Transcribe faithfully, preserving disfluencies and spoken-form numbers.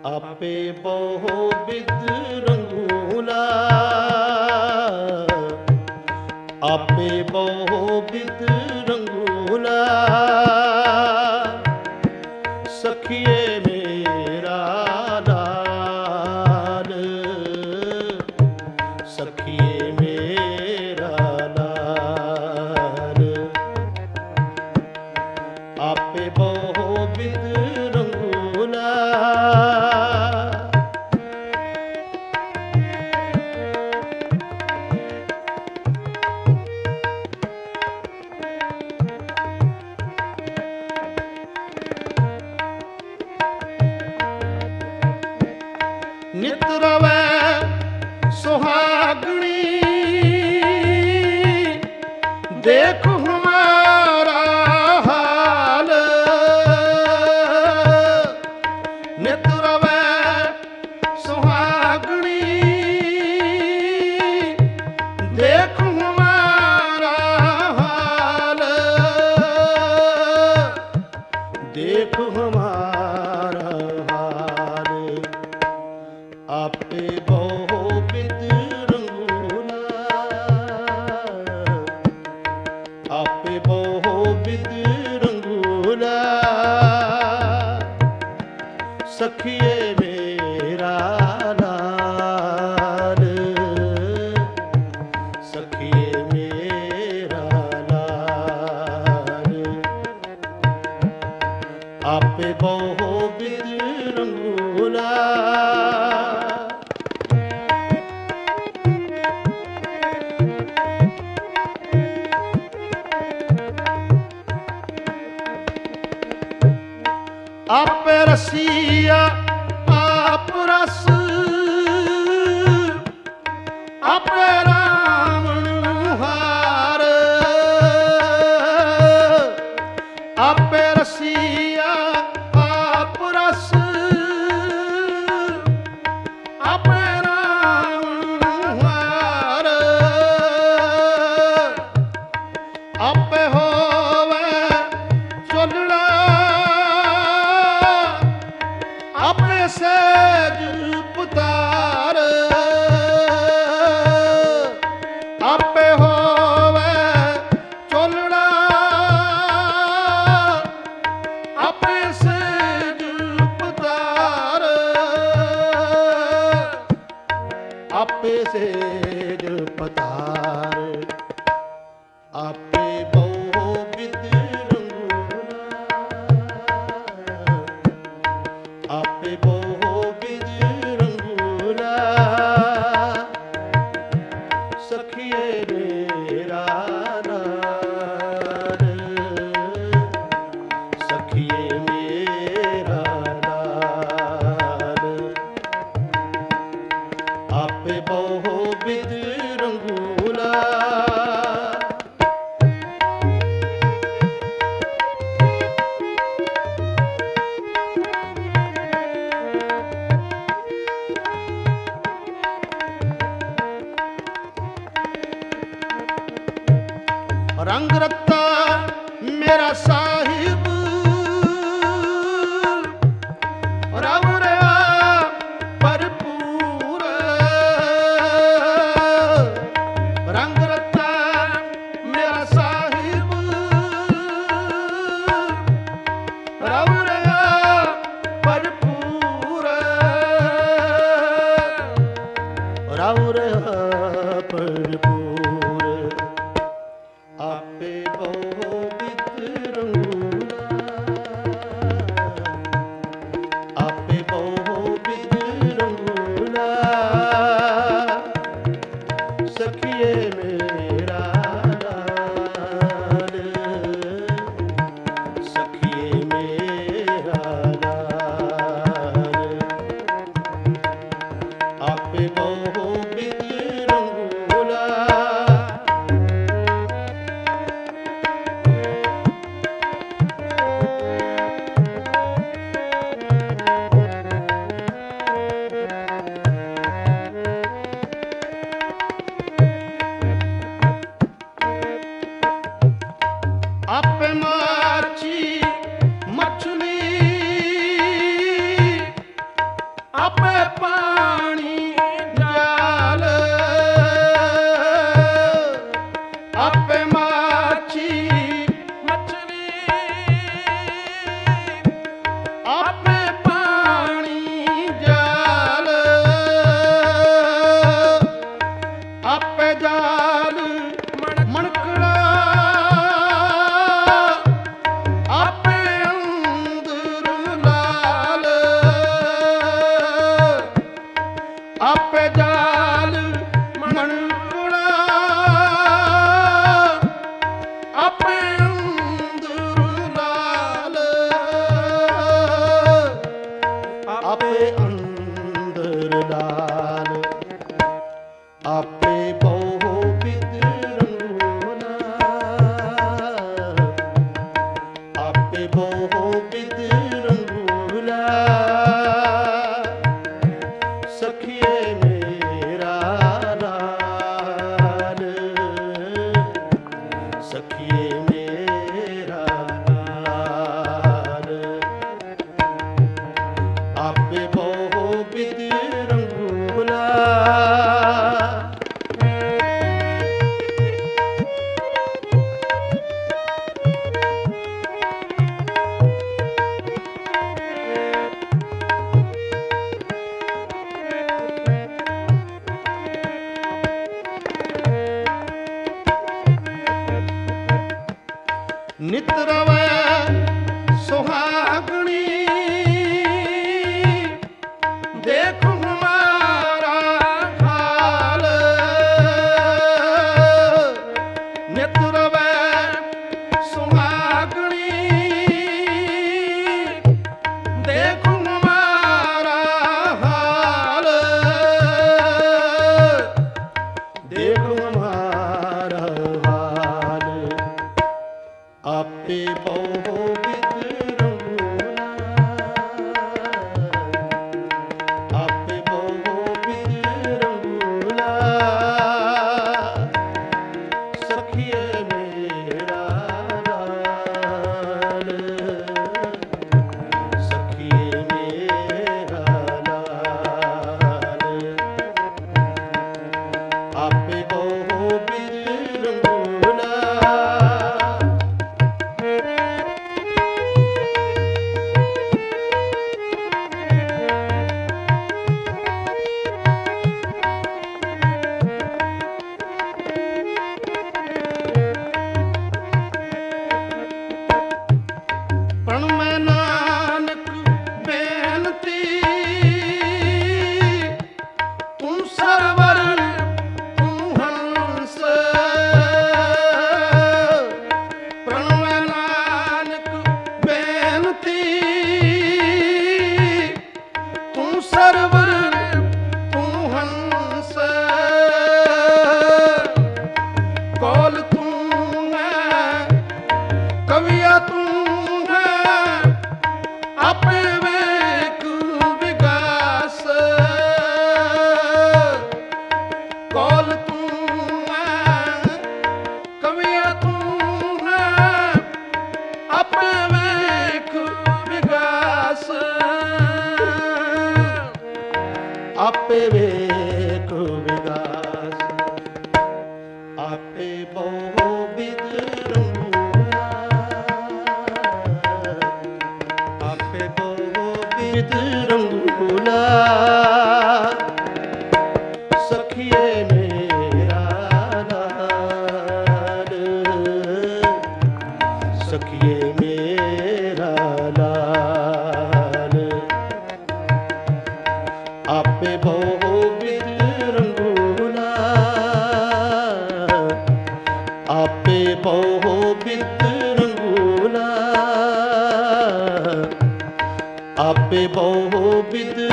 ਆਪੇ ਬਹੁ ਬਿਦ ਰੰਗੂਲਾ, ਆਪੇ ਬਹੁ ਬਿਦ ਰੰਗੂਲਾ, ਸਖੀਏ ਮੇਰਾ ਲਾਲ, ਸਖੀਏ ਮੇਰਾ ਲਾਲ, ਆਪੇ ਬਹੁ ਬਿਦ ਰੰਗੂਲਾ। ਨਿਤ ਰਵੈ ਸੁਹਾਗਣੀ, ਦੇਖ ਹਮਾਰਾ ਹਾਲ, ਨਿਤ ਰਵੈ ਸੁਹਾਗਣੀ, ਦੇਖ ਹਮਾਰਾ ਹਾਲ, ਦੇਖ ਹਮਾਰਾ ਹਾਲ, ਆਪੇ ਬਹੁ ਬਿਦ ਰੰਗੂਲਾ, ਆਪੇ ਬਹੁ ਬਿਦ ਰੰਗੂਲਾ, ਸਖੀਏ ਮੇਰਾ ਲਾਲ, ਸਖੀਏ ਮੇਰਾ ਲਾਲ, ਆਪੇ ਬਹੁ ਬਿਦ ਰੰਗੂਲਾ। ਆਪੇ ਰਸੀਆ ਆਪ ਰਸ, ਆਪੇ ਰਾਵਣ ਹਾਰ, ਆਪੇ ਰਸੀਆ ਆਪ ਰਸ, ਆਪੇ ਰਾਵਣ ਹਾਰ, ਆਪੇ ਹੋਵੇ ਚੋਲੜਾ, ਆਪਣੇ ਸਹਿਜ ਪੁਤਾਰ, ਆਪੇ ਹੋਵੇ ਚੋਲੜਾ, ਆਪਣੇ ਸਹਿਜ ਪੁਤਾਰ, ਆਪੇ ਸਹਿਜ ਪੁਤਾਰ, ਆਪੇ ਬਹੁ ਬਿਦ ਰੰਗੂਲਾ, ਆਪੇ ਬਹੁ ਬਿਦ ਰੰਗੂਲਾ, ਸਖੀਏ ਮੇਰਾ ਲਾਲ, ਸਖੀਏ ਮੇਰਾ ਲਾਲ, ਆਪੇ ਬਹੁ ਬਿਦ ਰੰਗੂਲਾ। ਰੰਗ ਰੱਤਾ ਮੇਰਾ ਸਾਹਿਬ, ਰਵ ਰਿਹਾ ਭਰਪੂਰ, ਰੰਗ ਰੱਤਾ ਮੇਰਾ ਸਾਹਿਬ, ਰਵ ਰਿਹਾ ਭਰਪੂਰ, ਰਵ ਰਿਹਾ ਭਰਪੂਰ, ਆਪੇ ਬਹੁ ਬਿਦ ਰੰਗੂਲਾ, ਆਪੇ ਬਹੁ ਬਿਦ ਰੰਗੂਲਾ, ਸਖੀਏ ਮੇਰਾ ਲਾਲ, ਸਖੀਏ ਮੇਰਾ ਆਪੇ ਵੇਖ ਵਿਗਾਸ, ਆਪੇ ਬਹੁ ਬਿਦ ਰੰਗੂਲਾ, ਆਪੇ ਬਹੁ ਬਿਦ ਰੰਗੂਲਾ। ਸਖੀਏ ਮੇਰਾ ਲਾਲ, ਸਖੀਏ ਮੇਰਾ ਲਾਲ, ਆਪੇ ਬਹੁ ਬਿਦ ਰੰਗੂਲਾ, ਆਪੇ ਬਹੁ ਬਿਦ ਰੰਗੂਲਾ, ਆਪੇ ਬਹੁ ਬਿਦ